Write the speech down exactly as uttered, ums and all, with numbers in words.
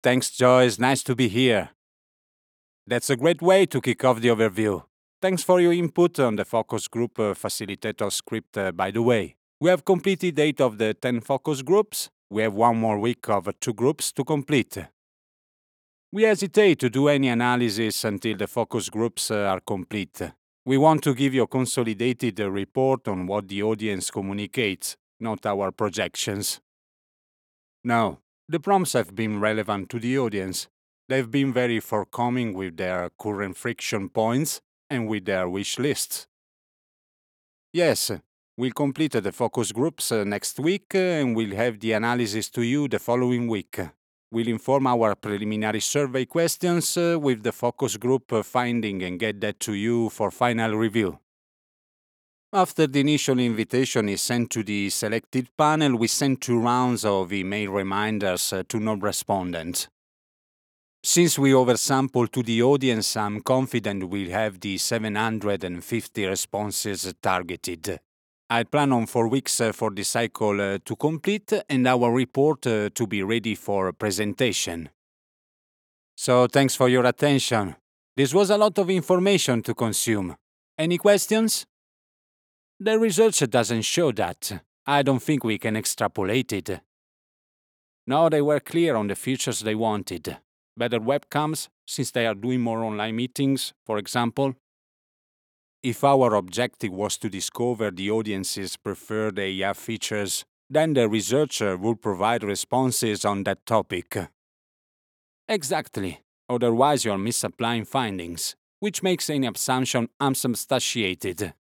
Thanks, Joyce. Nice to be here. That's a great way to kick off the overview. Thanks for your input on the focus group uh, facilitator script, uh, by the way. We have completed eight of the ten focus groups. We have one more week of uh, two groups to complete. We hesitate to do any analysis until the focus groups uh, are complete. We want to give you a consolidated uh, report on what the audience communicates, not our projections. No, the prompts have been relevant to the audience. They've been very forthcoming with their current friction points and with their wish lists. Yes, we'll complete the focus groups uh, next week uh, and we'll have the analysis to you the following week. We'll inform our preliminary survey questions uh, with the focus group uh, finding and get that to you for final review. After the initial invitation is sent to the selected panel, we send two rounds of email reminders uh, to non-respondents. Since we oversample to the audience, I'm confident we'll have the seven hundred fifty responses targeted. I plan on four weeks uh, for the cycle uh, to complete and our report uh, to be ready for presentation. So thanks for your attention. This was a lot of information to consume. Any questions? The research doesn't show that. I don't think we can extrapolate it. No, they were clear on the features they wanted. Better webcams, since they are doing more online meetings, for example. If our objective was to discover the audience's preferred A I features, then the researcher would provide responses on that topic. Exactly. Otherwise, you're misapplying findings, which makes any assumption unsubstantiated.